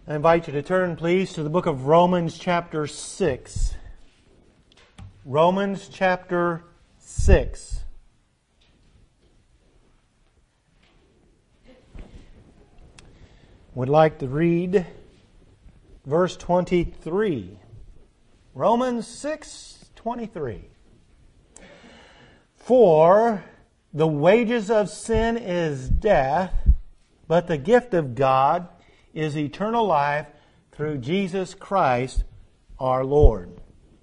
I invite you to turn, please, to the book of Romans chapter 6. Romans chapter 6. Would like to read verse 23. Romans 6:23. For the wages of sin is death, but the gift of God is eternal life through Jesus Christ our Lord.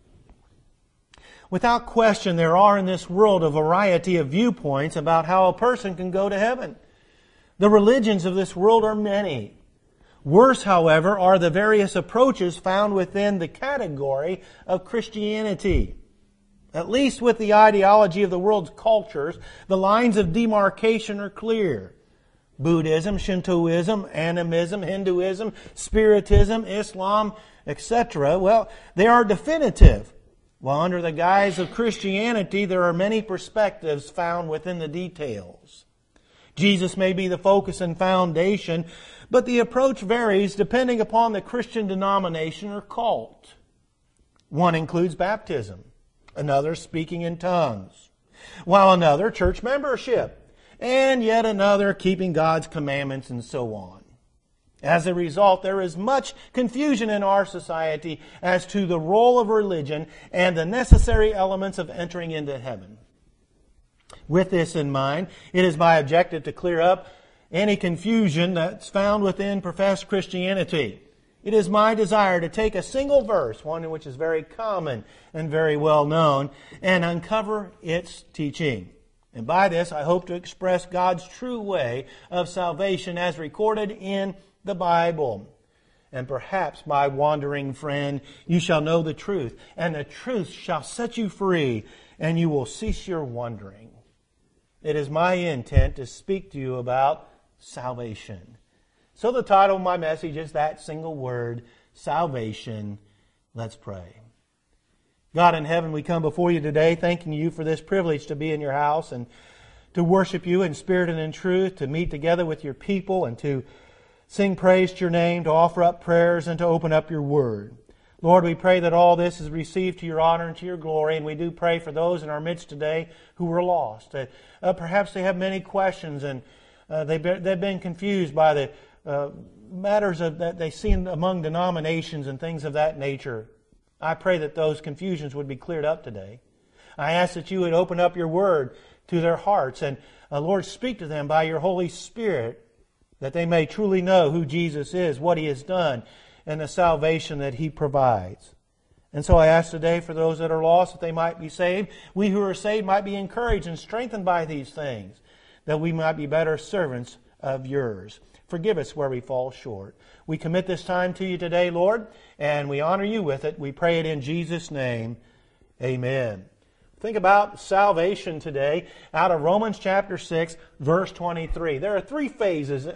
Without question, there are in this world a variety of viewpoints about how a person can go to heaven. The religions of this world are many. Worse, however, are the various approaches found within the category of Christianity. At least with the ideology of the world's cultures, the lines of demarcation are clear. Buddhism, Shintoism, Animism, Hinduism, Spiritism, Islam, etc. Well, they are definitive. While under the guise of Christianity, there are many perspectives found within the details. Jesus may be the focus and foundation, but the approach varies depending upon the Christian denomination or cult. One includes baptism, another speaking in tongues, while another church membership, and yet another keeping God's commandments, and so on. As a result, there is much confusion in our society as to the role of religion and the necessary elements of entering into heaven. With this in mind, it is my objective to clear up any confusion that's found within professed Christianity. It is my desire to take a single verse, one which is very common and very well known, and uncover its teaching. And by this, I hope to express God's true way of salvation as recorded in the Bible. And perhaps, my wandering friend, you shall know the truth, and the truth shall set you free, and you will cease your wandering. It is my intent to speak to you about salvation. So the title of my message is that single word, salvation. Let's pray. God in heaven, we come before you today thanking you for this privilege to be in your house and to worship you in spirit and in truth, to meet together with your people and to sing praise to your name, to offer up prayers and to open up your word. Lord, we pray that all this is received to your honor and to your glory, and we do pray for those in our midst today who are lost. Perhaps they have many questions and they've been confused by the matters that they see among denominations and things of that nature. I pray that those confusions would be cleared up today. I ask that you would open up your word to their hearts and, Lord, speak to them by your Holy Spirit that they may truly know who Jesus is, what He has done, and the salvation that He provides. And so I ask today for those that are lost that they might be saved. We who are saved might be encouraged and strengthened by these things, that we might be better servants of yours. Forgive us where we fall short. We commit this time to you today, Lord, and we honor you with it. We pray it in Jesus' name. Amen. Think about salvation today out of Romans chapter 6, verse 23. There are three phrases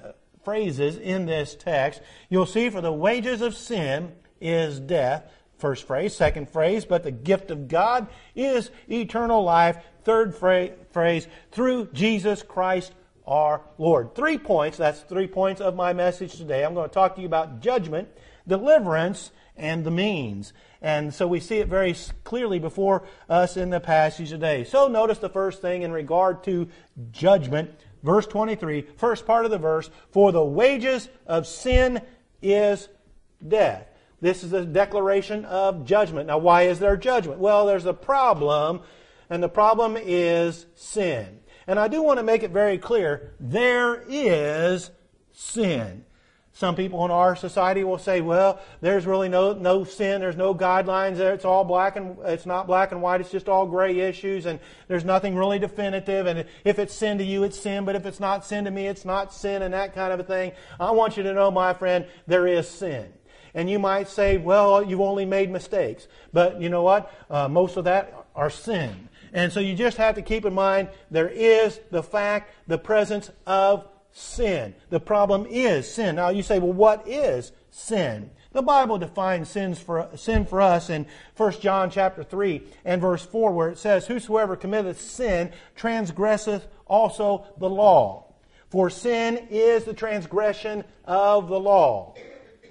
in this text. You'll see, for the wages of sin is death. First phrase. Second phrase, but the gift of God is eternal life. Third phrase, through Jesus Christ our Lord. 3 points. That's 3 points of my message today. I'm going to talk to you about judgment, deliverance, and the means. And so we see it very clearly before us in the passage today. So notice the first thing in regard to judgment. Verse 23, first part of the verse, for the wages of sin is death. This is a declaration of judgment. Now, why is there judgment? Well, there's a problem, and the problem is sin. And I do want to make it very clear, there is sin. Some people in our society will say, well, there's really no sin, there's no guidelines there, it's not black and white, it's just all gray issues, and there's nothing really definitive, and if it's sin to you, it's sin, but if it's not sin to me, it's not sin, and that kind of a thing. I want you to know, my friend, there is sin. And you might say, well, you've only made mistakes. But you know what? Most of that are sin. And so you just have to keep in mind, there is the presence of sin. The problem is sin. Now you say, well, what is sin? The Bible defines sin for us in 1 John chapter 3 and verse 4, where it says, whosoever committeth sin transgresseth also the law. For sin is the transgression of the law.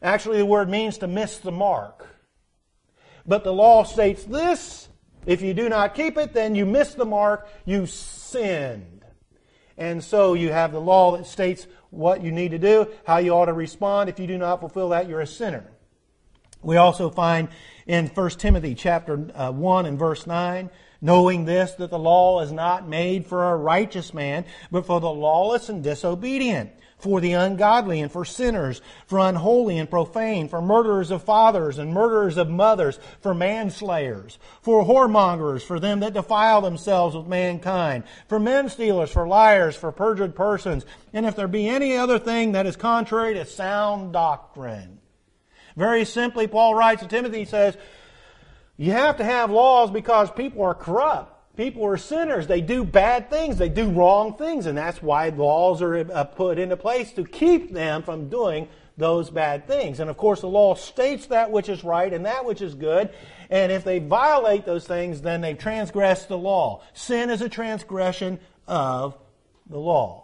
Actually, the word means to miss the mark. But the law states this: if you do not keep it, then you miss the mark, you sinned. And so you have the law that states what you need to do, how you ought to respond. If you do not fulfill that, you're a sinner. We also find in 1 Timothy chapter 1 and verse 9, knowing this, that the law is not made for a righteous man, but for the lawless and disobedient, for the ungodly and for sinners, for unholy and profane, for murderers of fathers and murderers of mothers, for manslayers, for whoremongers, for them that defile themselves with mankind, for men stealers, for liars, for perjured persons, and if there be any other thing that is contrary to sound doctrine. Very simply, Paul writes to Timothy, he says, you have to have laws because people are corrupt. People are sinners. They do bad things. They do wrong things. And that's why laws are put into place to keep them from doing those bad things. And of course, the law states that which is right and that which is good. And if they violate those things, then they transgress the law. Sin is a transgression of the law.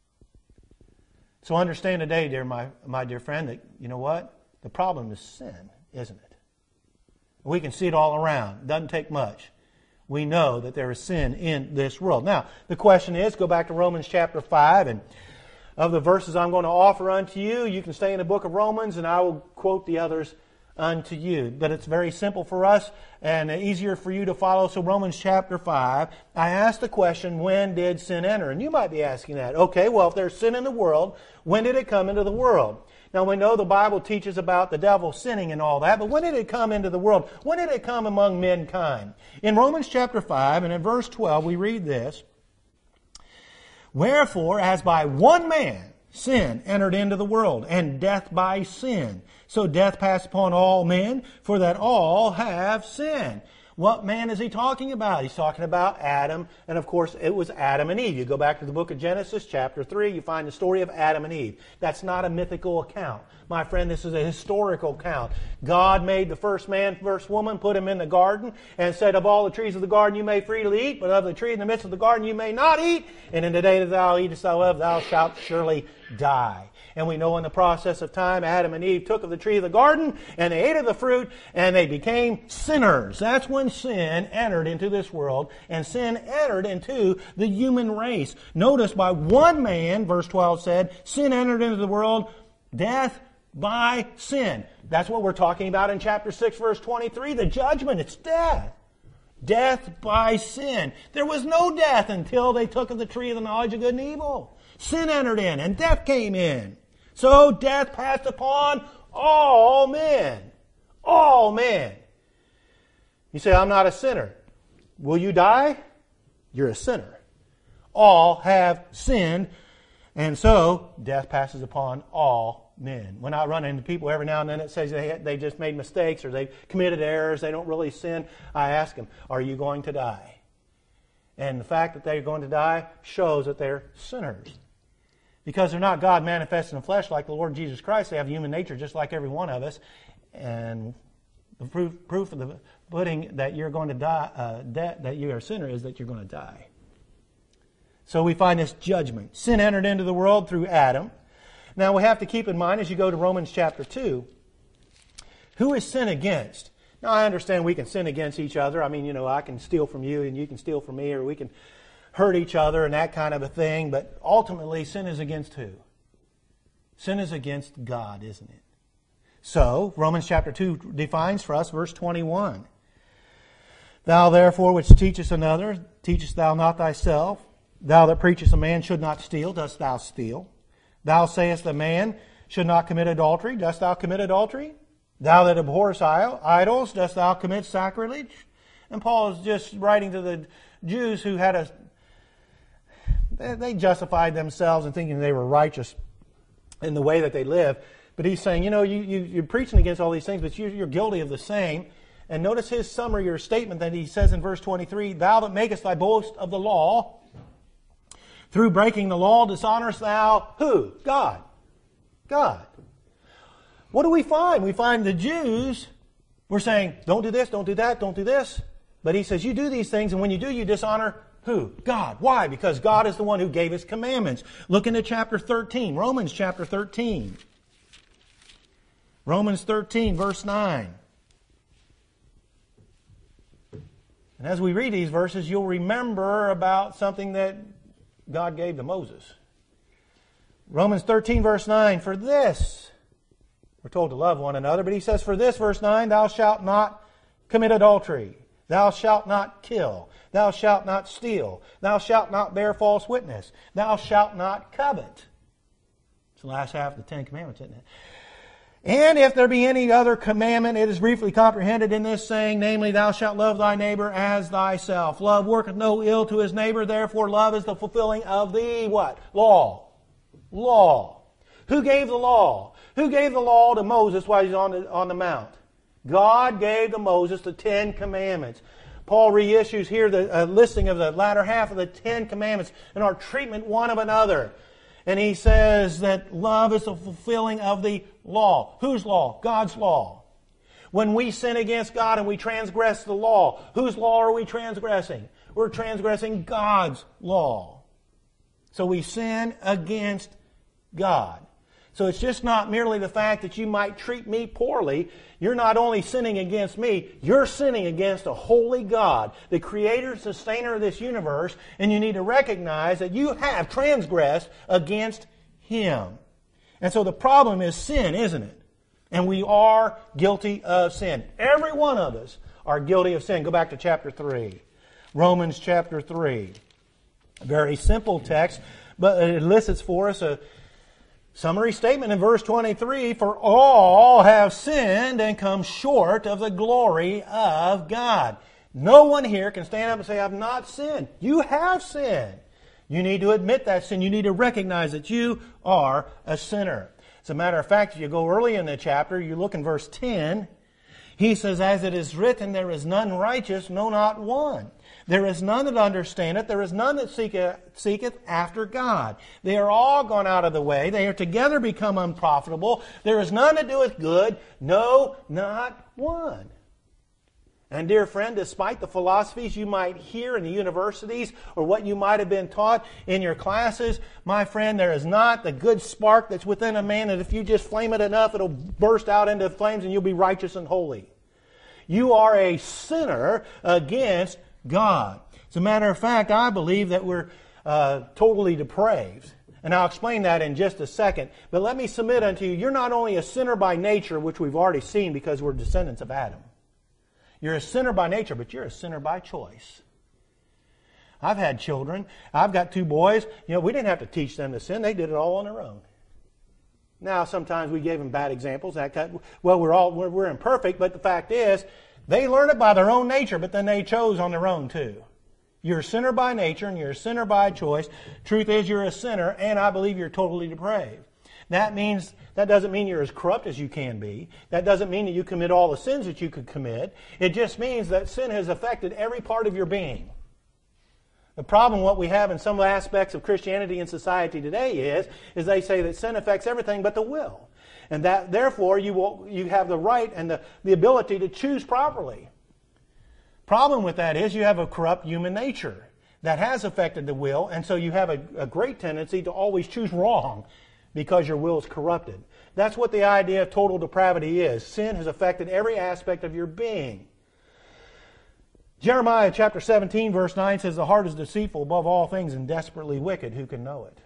So understand today, my dear friend, that you know what? The problem is sin, isn't it? We can see it all around. It doesn't take much. We know that there is sin in this world. Now, the question is, go back to Romans chapter 5, and of the verses I'm going to offer unto you, you can stay in the book of Romans, and I will quote the others unto you. But it's very simple for us and easier for you to follow. So Romans chapter 5, I asked the question, when did sin enter? And you might be asking that. Okay, well, if there's sin in the world, when did it come into the world? Now, we know the Bible teaches about the devil sinning and all that, but when did it come into the world? When did it come among mankind? In Romans chapter 5 and in verse 12, we read this, wherefore, as by one man sin entered into the world, and death by sin, so death passed upon all men, for that all have sinned. What man is he talking about? He's talking about Adam, and of course it was Adam and Eve. You go back to the book of Genesis, chapter 3, you find the story of Adam and Eve. That's not a mythical account. My friend, this is a historical account. God made the first man, first woman, put him in the garden, and said, of all the trees of the garden you may freely eat, but of the tree in the midst of the garden you may not eat, and in the day that thou eatest thereof thou shalt surely die. And we know in the process of time, Adam and Eve took of the tree of the garden, and they ate of the fruit, and they became sinners. That's when sin entered into this world, and sin entered into the human race. Notice, by one man, verse 12 said, sin entered into the world, death by sin. That's what we're talking about in chapter 6, verse 23, the judgment. It's death. Death by sin. There was no death until they took of the tree of the knowledge of good and evil. Sin entered in, and death came in. So death passed upon all men. All men. You say, I'm not a sinner. Will you die? You're a sinner. All have sinned, and so death passes upon all men. When I run into people every now and then that says they just made mistakes or they committed errors, they don't really sin, I ask them, are you going to die? And the fact that they're going to die shows that they're sinners. Because they're not God manifested in the flesh like the Lord Jesus Christ. They have human nature just like every one of us. And the proof of the pudding that you're going to die, that you are a sinner, is that you're going to die. So we find this judgment. Sin entered into the world through Adam. Now we have to keep in mind as you go to Romans chapter 2, who is sin against? Now I understand we can sin against each other. I mean, I can steal from you and you can steal from me, or we can hurt each other and that kind of a thing, but ultimately sin is against who? Sin is against God, isn't it? So, Romans chapter 2 defines for us verse 21. Thou therefore which teachest another, teachest thou not thyself? Thou that preachest a man should not steal, dost thou steal? Thou sayest a man should not commit adultery, dost thou commit adultery? Thou that abhorrest idols, dost thou commit sacrilege? And Paul is just writing to the Jews who had they justified themselves in thinking they were righteous in the way that they live. But he's saying, you're preaching against all these things, but you're guilty of the same. And notice his summary or statement that he says in verse 23, thou that makest thy boast of the law, through breaking the law dishonorest thou who? God. God. What do we find? We find the Jews were saying, don't do this, don't do that, don't do this. But he says, you do these things, and when you do, you dishonor who? God. Why? Because God is the one who gave His commandments. Look into chapter 13, Romans chapter 13. Romans 13, verse 9. And as we read these verses, you'll remember about something that God gave to Moses. Romans 13, verse 9, for this, we're told to love one another, but he says, for this, verse 9, thou shalt not commit adultery. Thou shalt not kill. Thou shalt not steal. Thou shalt not bear false witness. Thou shalt not covet. It's the last half of the Ten Commandments, isn't it? And if there be any other commandment, it is briefly comprehended in this saying, namely, thou shalt love thy neighbor as thyself. Love worketh no ill to his neighbor, therefore love is the fulfilling of the what? Law. Law. Who gave the law? Who gave the law to Moses while he's on the mount? God gave to Moses the Ten Commandments. Paul reissues here the listing of the latter half of the Ten Commandments and our treatment one of another. And he says that love is the fulfilling of the law. Whose law? God's law. When we sin against God and we transgress the law, whose law are we transgressing? We're transgressing God's law. So we sin against God. So it's just not merely the fact that you might treat me poorly. You're not only sinning against me, you're sinning against a holy God, the creator and sustainer of this universe, and you need to recognize that you have transgressed against Him. And so the problem is sin, isn't it? And we are guilty of sin. Every one of us are guilty of sin. Go back to chapter 3. Romans chapter 3. A very simple text, but it elicits for us a summary statement in verse 23, for all have sinned and come short of the glory of God. No one here can stand up and say, I've not sinned. You have sinned. You need to admit that sin. You need to recognize that you are a sinner. As a matter of fact, if you go early in the chapter, you look in verse 10, he says, as it is written, there is none righteous, no, not one. There is none that understandeth, there is none that seeketh after God. They are all gone out of the way, they are together become unprofitable. There is none that doeth good, no, not one. And dear friend, despite the philosophies you might hear in the universities or what you might have been taught in your classes, my friend, there is not the good spark that's within a man that if you just flame it enough, it'll burst out into flames and you'll be righteous and holy. You are a sinner against God. As a matter of fact, I believe that we're totally depraved. And I'll explain that in just a second. But let me submit unto you, you're not only a sinner by nature, which we've already seen because we're descendants of Adam. You're a sinner by nature, but you're a sinner by choice. I've had children. I've got 2 boys. You know, we didn't have to teach them to sin. They did it all on their own. Now, sometimes we gave them bad examples. Well, we're imperfect, but the fact is, they learn it by their own nature, but then they chose on their own too. You're a sinner by nature and you're a sinner by choice. Truth is, you're a sinner, and I believe you're totally depraved. That doesn't mean you're as corrupt as you can be. That doesn't mean that you commit all the sins that you could commit. It just means that sin has affected every part of your being. The problem, what we have in some aspects of Christianity and society today is they say that sin affects everything but the will. And that, therefore, you have the right and the ability to choose properly. Problem with that is you have a corrupt human nature that has affected the will, and so you have a great tendency to always choose wrong because your will is corrupted. That's what the idea of total depravity is. Sin has affected every aspect of your being. Jeremiah chapter 17, verse 9 says, the heart is deceitful above all things and desperately wicked. Who can know it?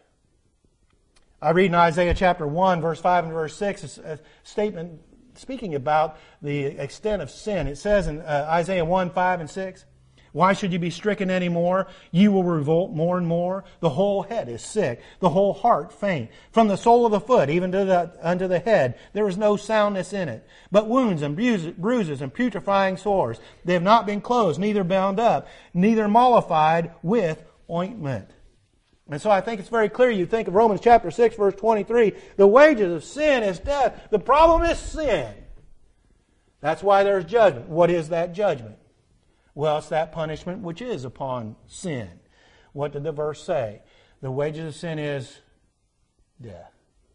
I read in Isaiah chapter 1, verse 5 and verse 6, a statement speaking about the extent of sin. It says in Isaiah 1, 5 and 6, why should you be stricken any more? You will revolt more and more. The whole head is sick, the whole heart faint. From the sole of the foot even unto the head, there is no soundness in it, but wounds and bruises and putrefying sores. They have not been closed, neither bound up, neither mollified with ointment. And so I think it's very clear. You think of Romans chapter 6, verse 23, the wages of sin is death. The problem is sin. That's why there's judgment. What is that judgment? Well, it's that punishment which is upon sin. What did the verse say? The wages of sin is death.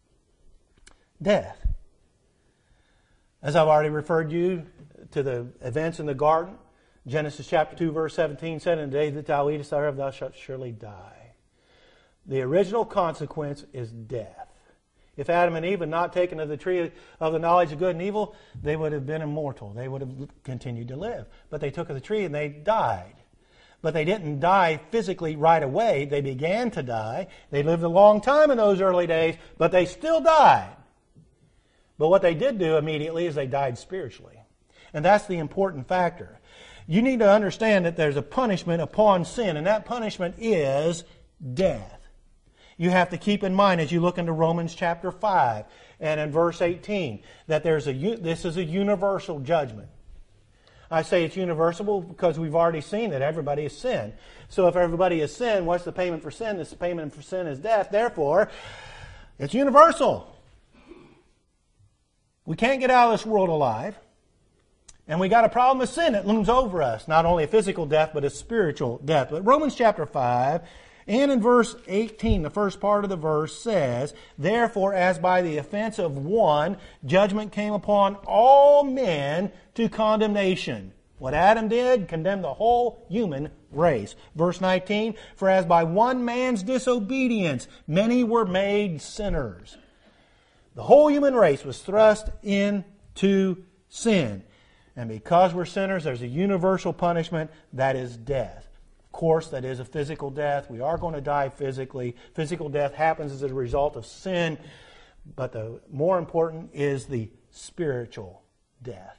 Death. As I've already referred you to the events in the garden, Genesis chapter 2, verse 17 said, in the day that thou eatest thereof, thou shalt surely die. The original consequence is death. If Adam and Eve had not taken of the tree of the knowledge of good and evil, they would have been immortal. They would have continued to live. But they took of the tree and they died. But they didn't die physically right away. They began to die. They lived a long time in those early days, but they still died. But what they did do immediately is they died spiritually. And that's the important factor. You need to understand that there's a punishment upon sin, and that punishment is death. You have to keep in mind as you look into Romans chapter 5 and in verse 18 that this is a universal judgment. I say it's universal because we've already seen that everybody has sinned. So if everybody has sinned, what's the payment for sin? The payment for sin is death. Therefore, it's universal. We can't get out of this world alive. And we got a problem with sin that looms over us. Not only a physical death, but a spiritual death. But Romans chapter 5, and in verse 18, the first part of the verse says, "Therefore, as by the offense of one, judgment came upon all men to condemnation." What Adam did condemned the whole human race. Verse 19, "For as by one man's disobedience, many were made sinners." The whole human race was thrust into sin. And because we're sinners, there's a universal punishment, that is death. Of course, that is a physical death. We are going to die physically. Physical death happens as a result of sin. But the more important is the spiritual death.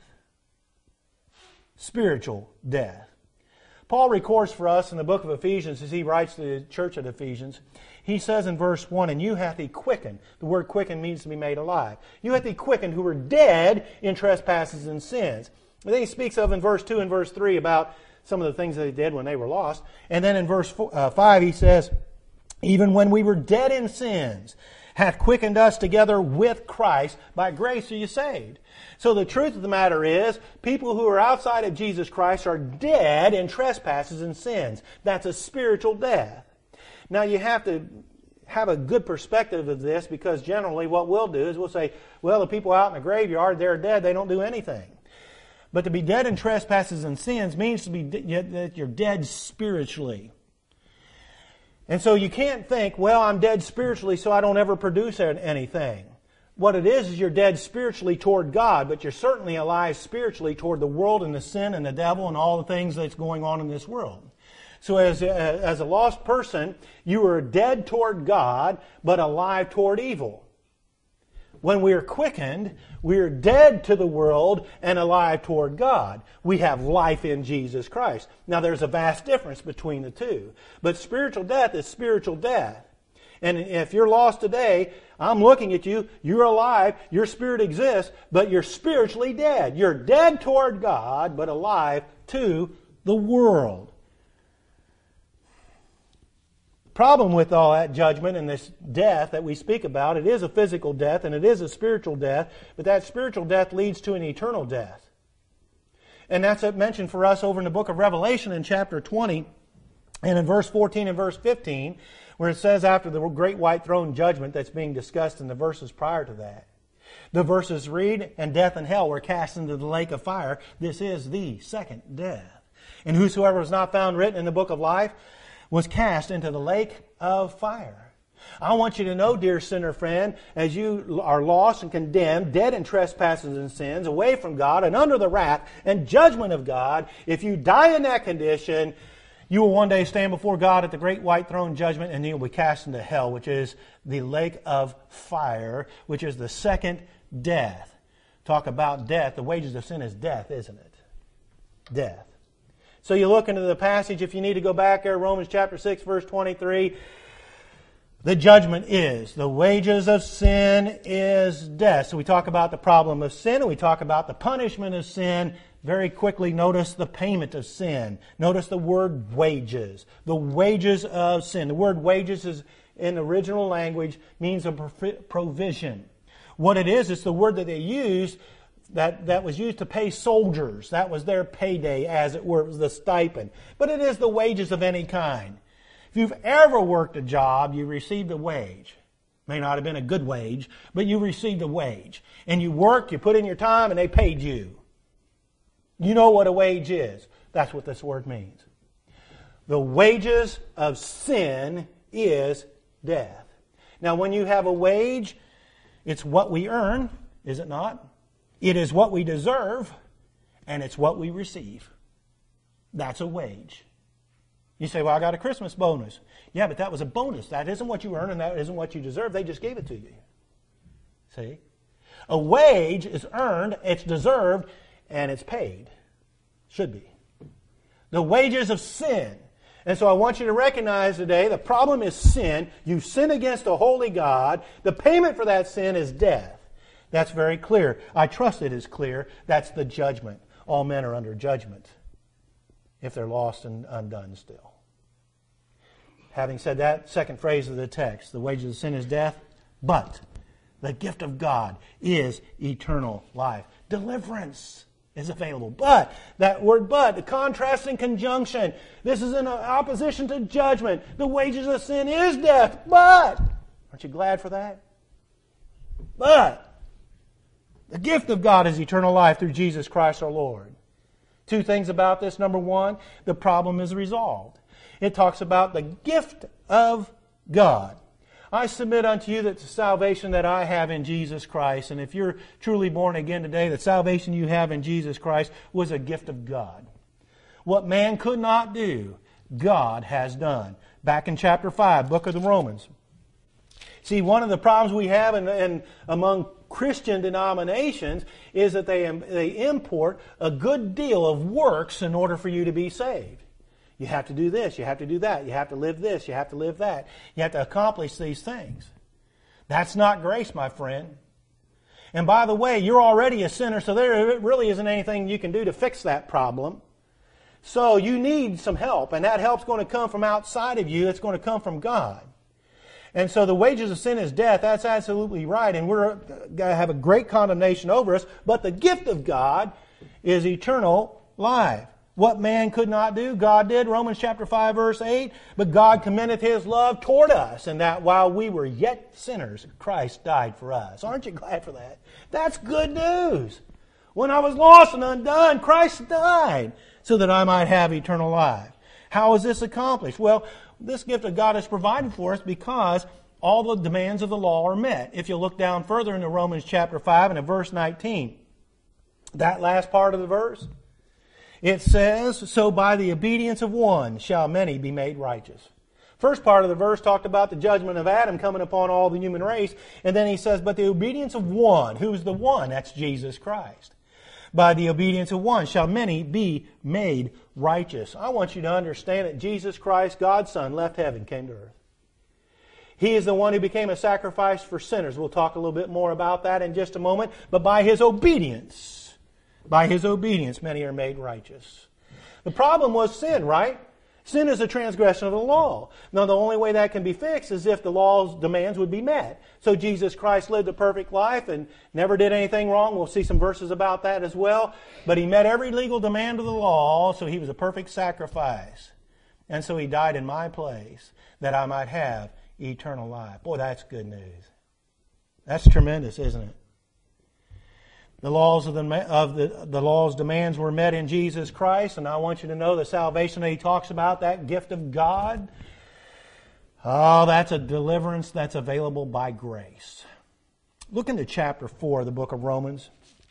Spiritual death. Paul records for us in the book of Ephesians, as he writes to the church at Ephesians, he says in verse 1, "And you hath he quickened." The word quicken means to be made alive. "You hath he quickened who were dead in trespasses and sins." And then he speaks of in verse 2 and verse 3 about some of the things that they did when they were lost. And then in verse 5 he says, "Even when we were dead in sins, hath quickened us together with Christ. By grace are you saved." So the truth of the matter is, people who are outside of Jesus Christ are dead in trespasses and sins. That's a spiritual death. Now you have to have a good perspective of this, because generally what we'll do is we'll say, well, the people out in the graveyard, they're dead, they don't do anything. But to be dead in trespasses and sins means to be that you're dead spiritually. And so you can't think, well, I'm dead spiritually, so I don't ever produce anything. What it is you're dead spiritually toward God, but you're certainly alive spiritually toward the world and the sin and the devil and all the things that's going on in this world. So as a lost person, you are dead toward God, but alive toward evil. When we are quickened, we are dead to the world and alive toward God. We have life in Jesus Christ. Now there's a vast difference between the two. But spiritual death is spiritual death. And if you're lost today, I'm looking at you, you're alive, your spirit exists, but you're spiritually dead. You're dead toward God, but alive to the world. Problem with all that judgment and this death that we speak about, it is a physical death and it is a spiritual death, but that spiritual death leads to an eternal death. And that's mentioned for us over in the book of Revelation in chapter 20 and in verse 14 and verse 15, where it says after the great white throne judgment that's being discussed in the verses prior to that. The verses read, "And death and hell were cast into the lake of fire. This is the second death. And whosoever was not found written in the book of life was cast into the lake of fire." I want you to know, dear sinner friend, as you are lost and condemned, dead in trespasses and sins, away from God and under the wrath and judgment of God, if you die in that condition, you will one day stand before God at the great white throne judgment, and you'll be cast into hell, which is the lake of fire, which is the second death. Talk about death. The wages of sin is death, isn't it? Death. So you look into the passage, if you need to go back there, Romans chapter 6, verse 23. The judgment is, the wages of sin is death. So we talk about the problem of sin, and we talk about the punishment of sin. Very quickly, notice the payment of sin. Notice the word wages. The wages of sin. The word wages is, in the original language, means a provision. What it is, it's the word that they used that was used to pay soldiers. That was their payday, as it were. It was the stipend. But it is the wages of any kind. If you've ever worked a job, you received a wage. May not have been a good wage, but you received a wage. And you worked, you put in your time, and they paid you. You know what a wage is. That's what this word means. The wages of sin is death. Now, when you have a wage, It's what we earn, is it not? It is what we deserve, and it's what we receive. That's a wage. You say, well, I got a Christmas bonus. Yeah, but that was a bonus. That isn't what you earn, and that isn't what you deserve. They just gave it to you. See? A wage is earned, it's deserved, and it's paid. Should be. The wages of sin. And so I want you to recognize today the problem is sin. You sin against a holy God. The payment for that sin is death. That's very clear. I trust it is clear. That's the judgment. All men are under judgment if they're lost and undone still. Having said that, second phrase of the text, the wages of sin is death, but the gift of God is eternal life. Deliverance is available. But, that word but, the contrasting conjunction, this is in opposition to judgment. The wages of sin is death, but, aren't you glad for that? But, the gift of God is eternal life through Jesus Christ our Lord. Two things about this. Number one, the problem is resolved. It talks about the gift of God. I submit unto you that the salvation that I have in Jesus Christ, and if you're truly born again today, the salvation you have in Jesus Christ was a gift of God. What man could not do, God has done. Back in chapter 5, book of the Romans. See, one of the problems we have among Christian denominations is that they import a good deal of works in order for you to be saved. You have to do this, you have to do that, you have to live this, you have to live that. You have to accomplish these things. That's not grace, my friend. And by the way, you're already a sinner, so there really isn't anything you can do to fix that problem. So you need some help, and that help's going to come from outside of you. It's going to come from God. And so the wages of sin is death. That's absolutely right, and we're going to have a great condemnation over us. But the gift of God is eternal life. What man could not do, God did. Romans chapter 5, verse 8. But God commendeth His love toward us, and that while we were yet sinners, Christ died for us. Aren't you glad for that? That's good news. When I was lost and undone, Christ died so that I might have eternal life. How is this accomplished? Well, this gift of God is provided for us because all the demands of the law are met. If you look down further into Romans chapter 5 and at verse 19, that last part of the verse, it says, so by the obedience of one shall many be made righteous. First part of the verse talked about the judgment of Adam coming upon all the human race. And then he says, but the obedience of one. Who's the one? That's Jesus Christ. By the obedience of one shall many be made righteous. I want you to understand that Jesus Christ, God's Son, left heaven, came to earth. He is the one who became a sacrifice for sinners. We'll talk a little bit more about that in just a moment. But by His obedience, many are made righteous. The problem was sin, right? Sin is a transgression of the law. Now, the only way that can be fixed is if the law's demands would be met. So Jesus Christ lived a perfect life and never did anything wrong. We'll see some verses about that as well. But He met every legal demand of the law, so He was a perfect sacrifice. And so He died in my place that I might have eternal life. Boy, that's good news. That's tremendous, isn't it? The laws the law's demands were met in Jesus Christ, and I want you to know the salvation that He talks about, that gift of God. Oh, that's a deliverance that's available by grace. Look into chapter 4 of the book of Romans.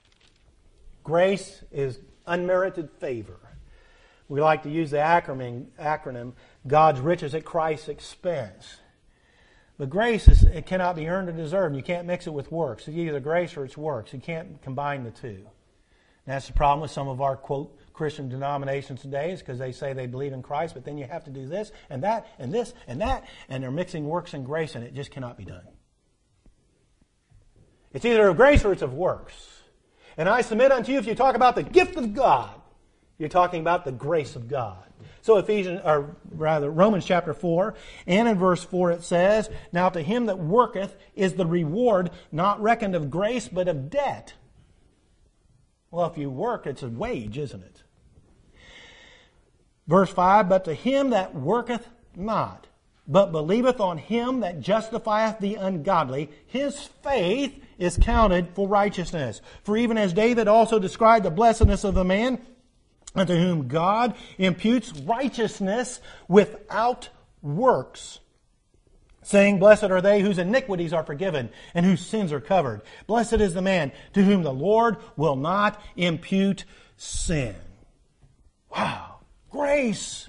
Grace is unmerited favor. We like to use the acronym God's riches at Christ's expense. But grace, it cannot be earned or deserved. You can't mix it with works. It's either grace or it's works. You can't combine the two. And that's the problem with some of our, quote, Christian denominations today, is because they say they believe in Christ, but then you have to do this and that and this and that, and they're mixing works and grace, and it just cannot be done. It's either of grace or it's of works. And I submit unto you, if you talk about the gift of God, you're talking about the grace of God. So Romans chapter 4, and in verse 4 it says, now to him that worketh is the reward not reckoned of grace, but of debt. Well, if you work, it's a wage, isn't it? Verse 5, but to him that worketh not, but believeth on Him that justifieth the ungodly, his faith is counted for righteousness. For even as David also described the blessedness of the man unto whom God imputes righteousness without works, saying, Blessed are they whose iniquities are forgiven and whose sins are covered. Blessed is the man to whom the Lord will not impute sin. Wow. Grace.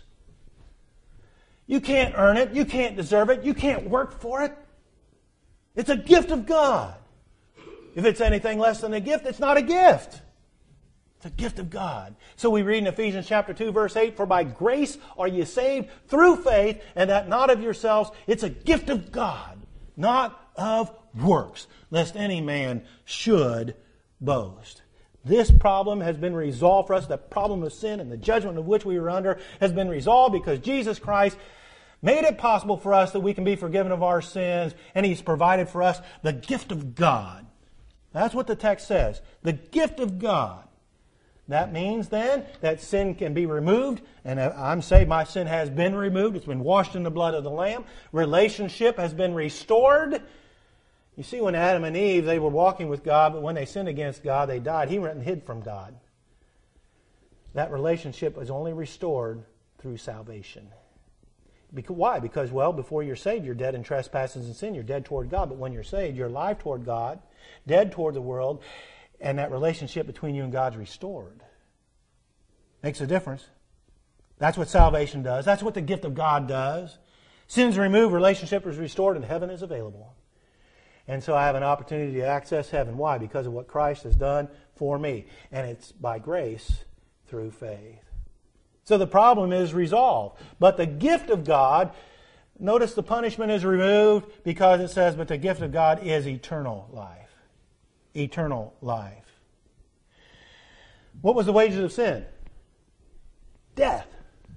You can't earn it. You can't deserve it. You can't work for it. It's a gift of God. If it's anything less than a gift, it's not a gift. It's a gift of God. So we read in Ephesians chapter 2, verse 8, For by grace are ye saved through faith, and that not of yourselves. It's a gift of God, not of works, lest any man should boast. This problem has been resolved for us. The problem of sin and the judgment of which we were under has been resolved because Jesus Christ made it possible for us that we can be forgiven of our sins, and He's provided for us the gift of God. That's what the text says. The gift of God. That means then that sin can be removed, and I'm saying my sin has been removed. It's been washed in the blood of the Lamb. Relationship has been restored. You see, when Adam and Eve, they were walking with God, but when they sinned against God, they died. He went and hid from God. That relationship was only restored through salvation. Why? Because, well, before you're saved, you're dead in trespasses and sin. You're dead toward God. But when you're saved, you're alive toward God, dead toward the world, and that relationship between you and God's restored. Makes a difference. That's what salvation does. That's what the gift of God does. Sin's removed, relationship is restored, and heaven is available. And so I have an opportunity to access heaven. Why? Because of what Christ has done for me. And it's by grace through faith. So the problem is resolved. But the gift of God, notice the punishment is removed because it says, but the gift of God is eternal life. Eternal life. What was the wages of sin? Death.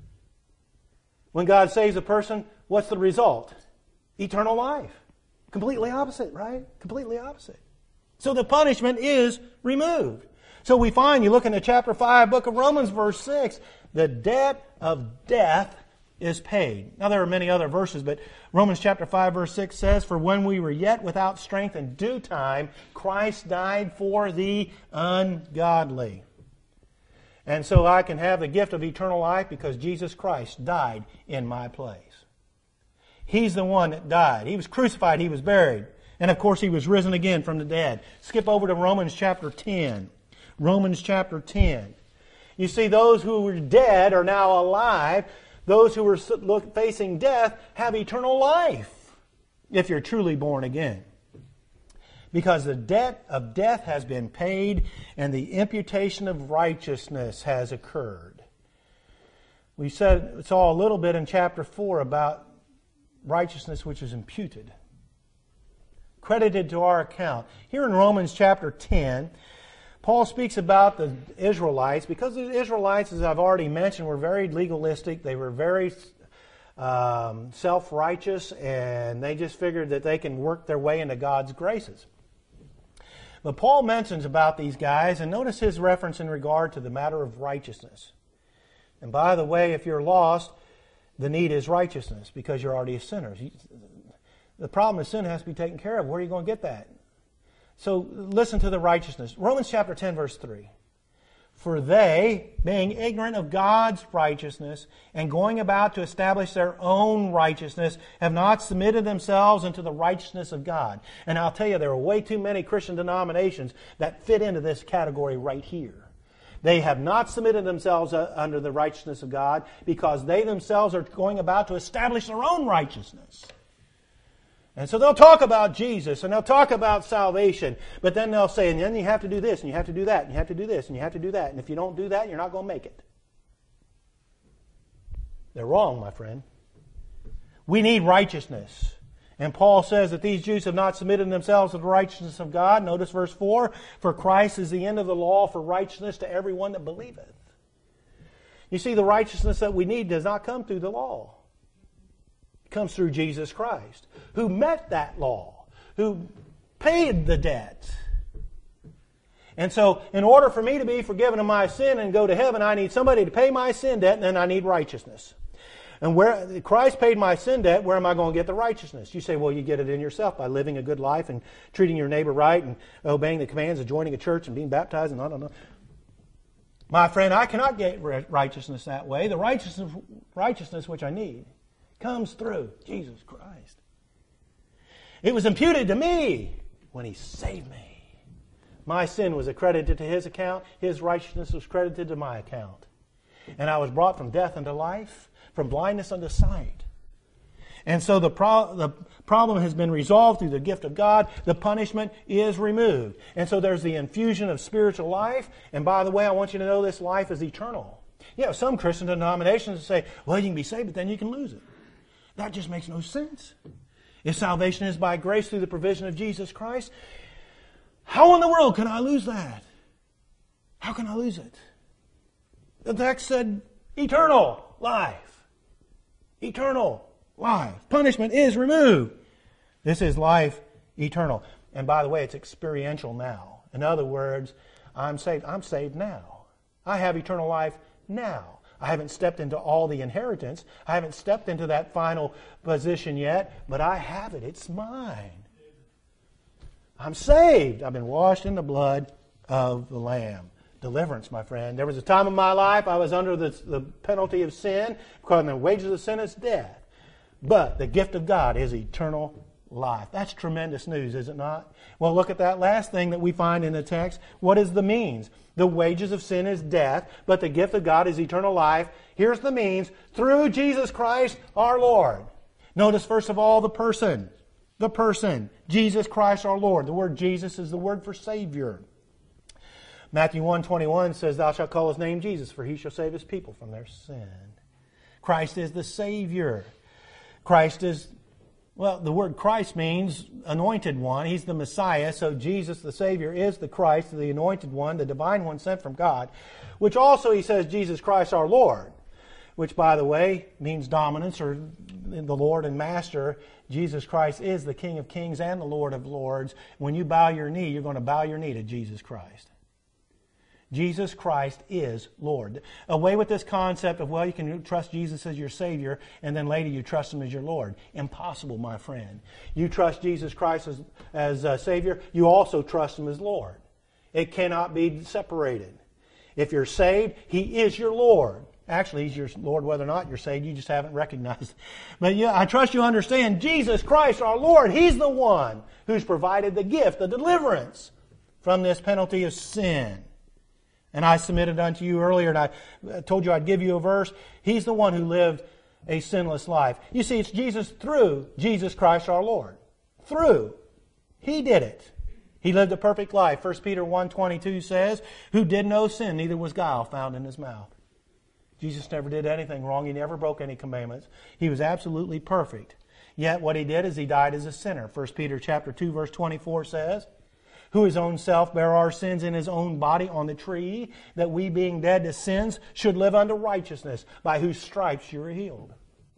When God saves a person, what's the result? Eternal life. Completely opposite, right? Completely opposite. So the punishment is removed. So we find, you look into chapter 5, book of Romans, verse 6, the debt of death is paid. Now there are many other verses, but Romans chapter 5, verse 6 says, For when we were yet without strength, in due time, Christ died for the ungodly. And so I can have the gift of eternal life because Jesus Christ died in my place. He's the one that died. He was crucified. He was buried. And of course, He was risen again from the dead. Skip over to Romans chapter 10. Romans chapter 10. You see, those who were dead are now alive. Those who were facing death have eternal life if you're truly born again. Because the debt of death has been paid and the imputation of righteousness has occurred. We saw a little bit in chapter 4 about righteousness which is imputed, credited to our account. Here in Romans chapter 10, Paul speaks about the Israelites, because the Israelites, as I've already mentioned, were very legalistic. They were very self-righteous, and they just figured that they can work their way into God's graces. But Paul mentions about these guys, and notice his reference in regard to the matter of righteousness. And by the way, if you're lost, the need is righteousness because you're already a sinner. The problem is sin has to be taken care of. Where are you going to get that? So listen to the righteousness. Romans chapter 10, verse 3. For they, being ignorant of God's righteousness and going about to establish their own righteousness, have not submitted themselves unto the righteousness of God. And I'll tell you, there are way too many Christian denominations that fit into this category right here. They have not submitted themselves under the righteousness of God because they themselves are going about to establish their own righteousness. And so they'll talk about Jesus and they'll talk about salvation, but then they'll say, and then you have to do this, and you have to do that, and you have to do this, and you have to do that. And if you don't do that, you're not going to make it. They're wrong, my friend. We need righteousness. And Paul says that these Jews have not submitted themselves to the righteousness of God. Notice verse 4, For Christ is the end of the law for righteousness to everyone that believeth. You see, the righteousness that we need does not come through the law. It comes through Jesus Christ, who met that law, who paid the debt. And so, in order for me to be forgiven of my sin and go to heaven, I need somebody to pay my sin debt, and then I need righteousness. And where Christ paid my sin debt, where am I going to get the righteousness? You say, well, you get it in yourself by living a good life and treating your neighbor right and obeying the commands of joining a church and being baptized and no. My friend, I cannot get righteousness that way. The righteousness which I need comes through Jesus Christ. It was imputed to me when He saved me. My sin was accredited to His account. His righteousness was credited to my account. And I was brought from death unto life, from blindness unto sight. And so the problem has been resolved through the gift of God. The punishment is removed. And so there's the infusion of spiritual life. And by the way, I want you to know this life is eternal. You know, some Christian denominations say, well, you can be saved, but then you can lose it. That just makes no sense. If salvation is by grace through the provision of Jesus Christ, how in the world can I lose that? How can I lose it? The text said eternal life. Eternal life. Punishment is removed. This is life eternal. And by the way, it's experiential now. In other words, I'm saved. I'm saved now. I have eternal life now. I haven't stepped into all the inheritance. I haven't stepped into that final position yet, but I have it. It's mine. I'm saved. I've been washed in the blood of the Lamb. Deliverance, my friend. There was a time in my life I was under the penalty of sin, because the wages of sin is death. But the gift of God is eternal life. That's tremendous news, is it not? Well, look at that last thing that we find in the text. What is the means? The wages of sin is death, but the gift of God is eternal life. Here's the means. Through Jesus Christ our Lord. Notice first of all the person. The person. Jesus Christ our Lord. The word Jesus is the word for Savior. Matthew 1:21 says, Thou shalt call His name Jesus, for He shall save His people from their sin. Christ is the Savior. Christ is, well, the word Christ means anointed one. He's the Messiah. So Jesus, the Savior, is the Christ, the anointed one, the divine one sent from God. Which also he says, Jesus Christ our Lord. Which, by the way, means dominance, or the Lord and Master. Jesus Christ is the King of Kings and the Lord of Lords. When you bow your knee, you're going to bow your knee to Jesus Christ. Jesus Christ is Lord. Away with this concept of, well, you can trust Jesus as your Savior, and then later you trust Him as your Lord. Impossible, my friend. You trust Jesus Christ as Savior, you also trust Him as Lord. It cannot be separated. If you're saved, He is your Lord. Actually, He's your Lord whether or not you're saved. You just haven't recognized it. But yeah, I trust you understand Jesus Christ our Lord. He's the one who's provided the gift, the deliverance from this penalty of sin. And I submitted unto you earlier, and I told you I'd give you a verse. He's the one who lived a sinless life. You see, it's Jesus through Jesus Christ our Lord. Through. He did it. He lived a perfect life. 1 Peter 1:22 says, Who did no sin, neither was guile found in His mouth. Jesus never did anything wrong. He never broke any commandments. He was absolutely perfect. Yet what He did is He died as a sinner. 1 Peter chapter 2, verse 24 says, Who His own self bare our sins in His own body on the tree, that we being dead to sins should live unto righteousness, by whose stripes you are healed.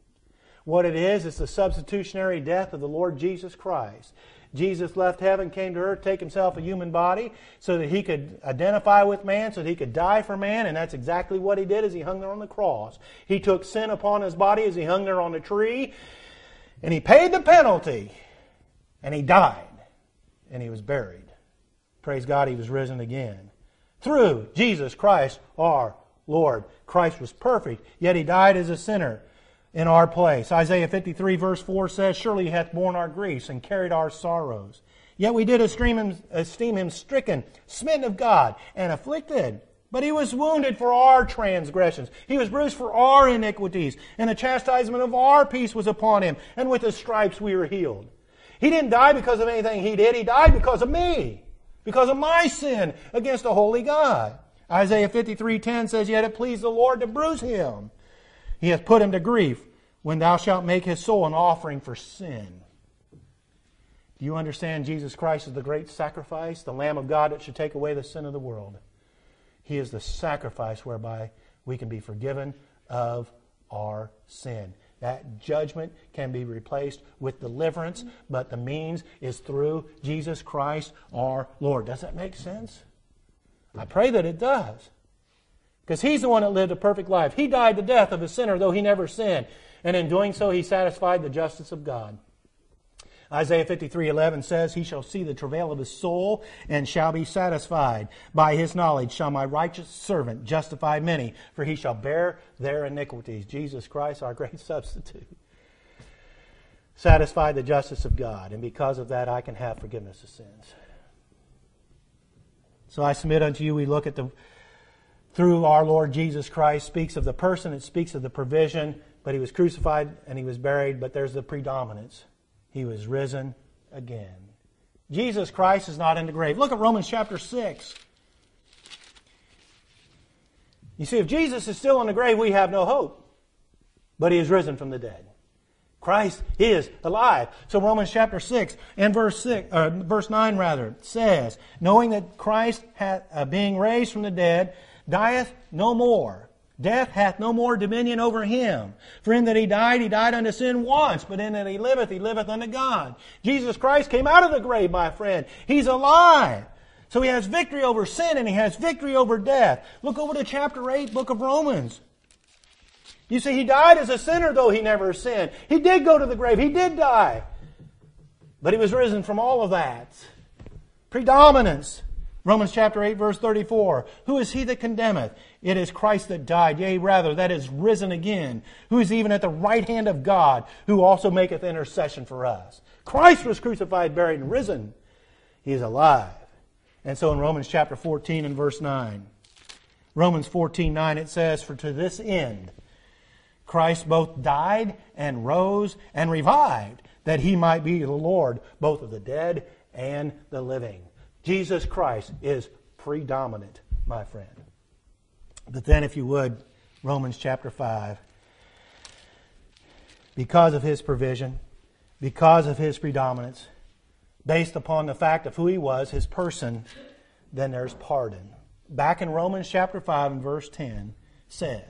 What it is, it's the substitutionary death of the Lord Jesus Christ. Jesus left heaven, came to earth, take Himself a human body so that He could identify with man, so that He could die for man, and that's exactly what He did as He hung there on the cross. He took sin upon His body as He hung there on the tree, and He paid the penalty, and He died, and He was buried. Praise God, He was risen again. Through Jesus Christ our Lord. Christ was perfect, yet He died as a sinner in our place. Isaiah 53 verse 4 says, Surely He hath borne our griefs and carried our sorrows. Yet we did esteem Him stricken, smitten of God, and afflicted. But He was wounded for our transgressions. He was bruised for our iniquities. And the chastisement of our peace was upon Him. And with His stripes we were healed. He didn't die because of anything He did. He died because of me. Because of my sin against a holy God. Isaiah 53:10 says, Yet it pleased the Lord to bruise Him. He hath put Him to grief, when thou shalt make His soul an offering for sin. Do you understand Jesus Christ is the great sacrifice, the Lamb of God that should take away the sin of the world? He is the sacrifice whereby we can be forgiven of our sin. That judgment can be replaced with deliverance, but the means is through Jesus Christ our Lord. Does that make sense? I pray that it does. Because He's the one that lived a perfect life. He died the death of a sinner, though He never sinned. And in doing so, He satisfied the justice of God. Isaiah 53:11 says, He shall see the travail of His soul and shall be satisfied. By His knowledge shall my righteous servant justify many, for he shall bear their iniquities. Jesus Christ, our great substitute. satisfy the justice of God, and because of that I can have forgiveness of sins. So I submit unto you, we look at through our Lord Jesus Christ, speaks of the person, it speaks of the provision, but He was crucified and He was buried, but there's the predominance. He was risen again. Jesus Christ is not in the grave. Look at Romans chapter 6. You see, if Jesus is still in the grave, we have no hope. But He is risen from the dead. Christ is alive. So Romans chapter 6 and verse 9 says, knowing that Christ being raised from the dead, dieth no more. Death hath no more dominion over Him. For in that He died unto sin once, but in that He liveth unto God. Jesus Christ came out of the grave, my friend. He's alive. So He has victory over sin and He has victory over death. Look over to chapter 8, book of Romans. You see, He died as a sinner, though He never sinned. He did go to the grave. He did die. But He was risen from all of that. Predominance. Romans chapter 8, verse 34. Who is He that condemneth? It is Christ that died, yea, rather, that is risen again, who is even at the right hand of God, who also maketh intercession for us. Christ was crucified, buried, and risen. He is alive. And so in Romans chapter 14 and verse 9, Romans 14:9, it says, for to this end Christ both died and rose and revived, that He might be the Lord both of the dead and the living. Jesus Christ is predominant, my friend. But then, if you would, Romans chapter 5. Because of His provision, because of His predominance, based upon the fact of who He was, His person, then there's pardon. Back in Romans chapter 5 and verse 10 says,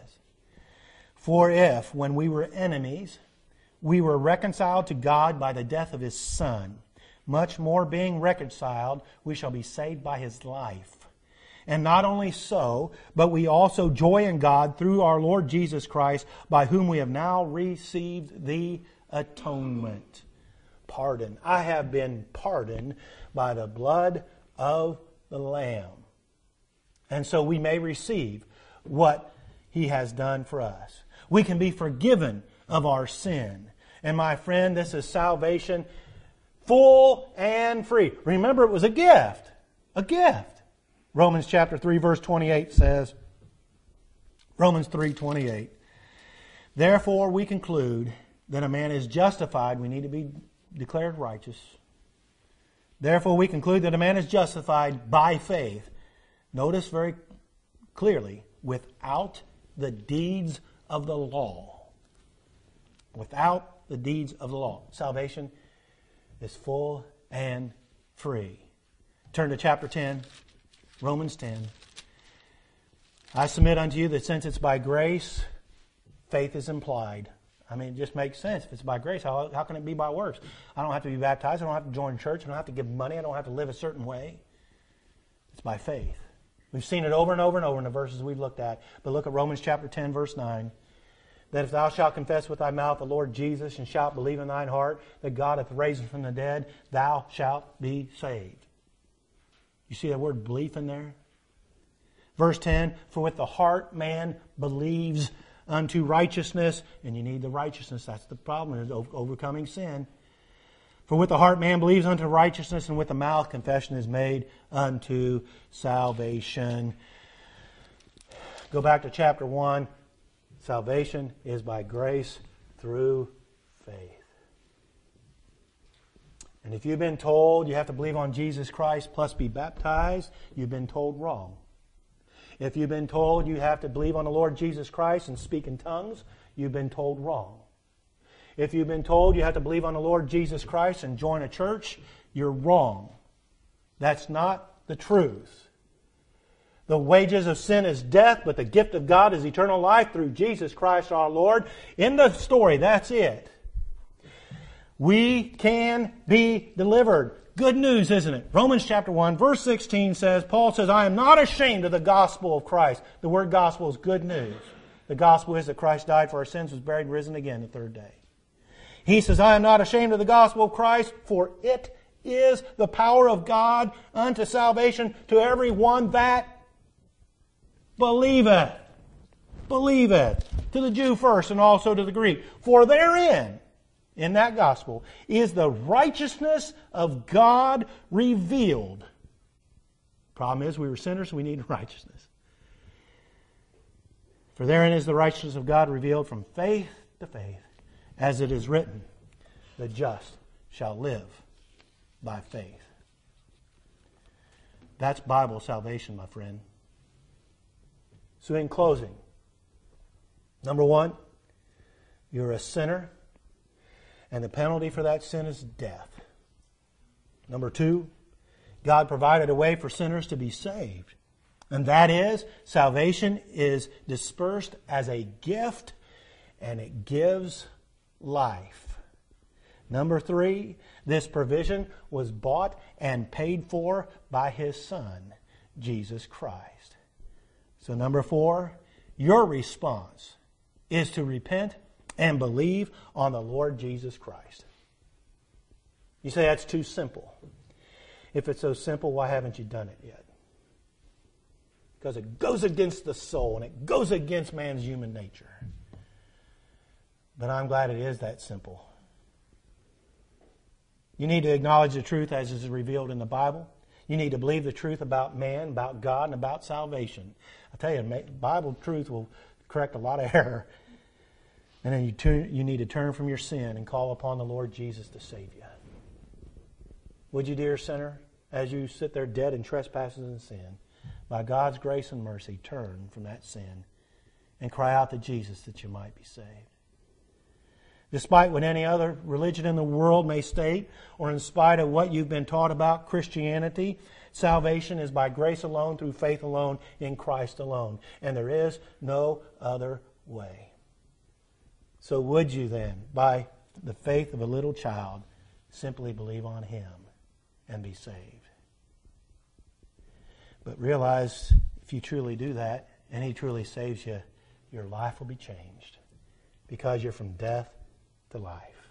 for if, when we were enemies, we were reconciled to God by the death of His Son, much more being reconciled, we shall be saved by His life. And not only so, but we also joy in God through our Lord Jesus Christ, by whom we have now received the atonement. Pardon. I have been pardoned by the blood of the Lamb. And so we may receive what He has done for us. We can be forgiven of our sin. And my friend, this is salvation full and free. Remember, it was a gift. A gift. Romans chapter 3 verse 28 says, Romans 3:28, therefore we conclude that a man is justified. We need to be declared righteous. Therefore we conclude that a man is justified by faith. Notice very clearly, without the deeds of the law. Without the deeds of the law. Salvation is full and free. Turn to chapter 10, Romans 10. I submit unto you that since it's by grace, faith is implied. I mean, it just makes sense. If it's by grace, how can it be by works? I don't have to be baptized. I don't have to join church. I don't have to give money. I don't have to live a certain way. It's by faith. We've seen it over and over and over in the verses we've looked at. But look at Romans chapter 10, verse 9. That if thou shalt confess with thy mouth the Lord Jesus, and shalt believe in thine heart that God hath raised him from the dead, thou shalt be saved. You see that word belief in there? Verse 10, for with the heart man believes unto righteousness, and you need the righteousness. That's the problem, is overcoming sin. For with the heart man believes unto righteousness, and with the mouth confession is made unto salvation. Go back to chapter 1. Salvation is by grace through faith. And if you've been told you have to believe on Jesus Christ plus be baptized, you've been told wrong. If you've been told you have to believe on the Lord Jesus Christ and speak in tongues, you've been told wrong. If you've been told you have to believe on the Lord Jesus Christ and join a church, you're wrong. That's not the truth. The wages of sin is death, but the gift of God is eternal life through Jesus Christ our Lord. In the story, that's it. We can be delivered. Good news, isn't it? Romans chapter 1, verse 16 says, Paul says, I am not ashamed of the gospel of Christ. The word gospel is good news. The gospel is that Christ died for our sins, was buried, risen again the third day. He says, I am not ashamed of the gospel of Christ, for it is the power of God unto salvation to every one that believeth. Believeth. To the Jew first and also to the Greek. For therein in that gospel is the righteousness of God revealed. Problem is, we were sinners, we need righteousness. For therein is the righteousness of God revealed from faith to faith, as it is written, the just shall live by faith. That's Bible salvation, my friend. So in closing, number one, you're a sinner, and the penalty for that sin is death. Number two, God provided a way for sinners to be saved. And that is, salvation is dispersed as a gift, and it gives life. Number three, this provision was bought and paid for by His Son, Jesus Christ. So number four, your response is to repent and believe on the Lord Jesus Christ. You say that's too simple. If it's so simple, why haven't you done it yet? Because it goes against the soul and it goes against man's human nature. But I'm glad it is that simple. You need to acknowledge the truth as is revealed in the Bible. You need to believe the truth about man, about God, and about salvation. I tell you, Bible truth will correct a lot of error. And then you need to turn from your sin and call upon the Lord Jesus to save you. Would you, dear sinner, as you sit there dead in trespasses and sin, by God's grace and mercy, turn from that sin and cry out to Jesus that you might be saved. Despite what any other religion in the world may state, or in spite of what you've been taught about Christianity, salvation is by grace alone, through faith alone, in Christ alone. And there is no other way. So would you then, by the faith of a little child, simply believe on Him and be saved? But realize, if you truly do that, and He truly saves you, your life will be changed. Because you're from death to life.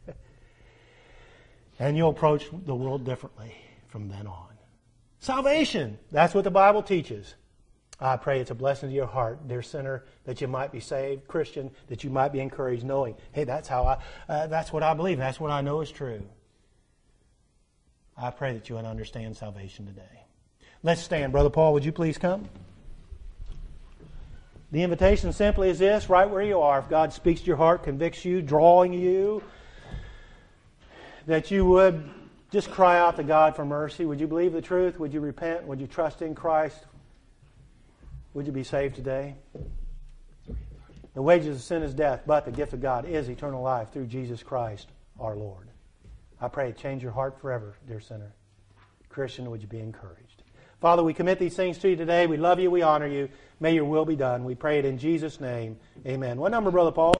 And you'll approach the world differently from then on. Salvation, that's what the Bible teaches. I pray it's a blessing to your heart, dear sinner, that you might be saved. Christian, that you might be encouraged, knowing, hey, that's what I believe. That's what I know is true. I pray that you would understand salvation today. Let's stand. Brother Paul, would you please come? The invitation simply is this, right where you are. If God speaks to your heart, convicts you, drawing you, that you would just cry out to God for mercy. Would you believe the truth? Would you repent? Would you trust in Christ? Would you be saved today? The wages of sin is death, but the gift of God is eternal life through Jesus Christ our Lord. I pray, change your heart forever, dear sinner. Christian, would you be encouraged? Father, we commit these things to you today. We love you. We honor you. May your will be done. We pray it in Jesus' name. Amen. What number, Brother Paul?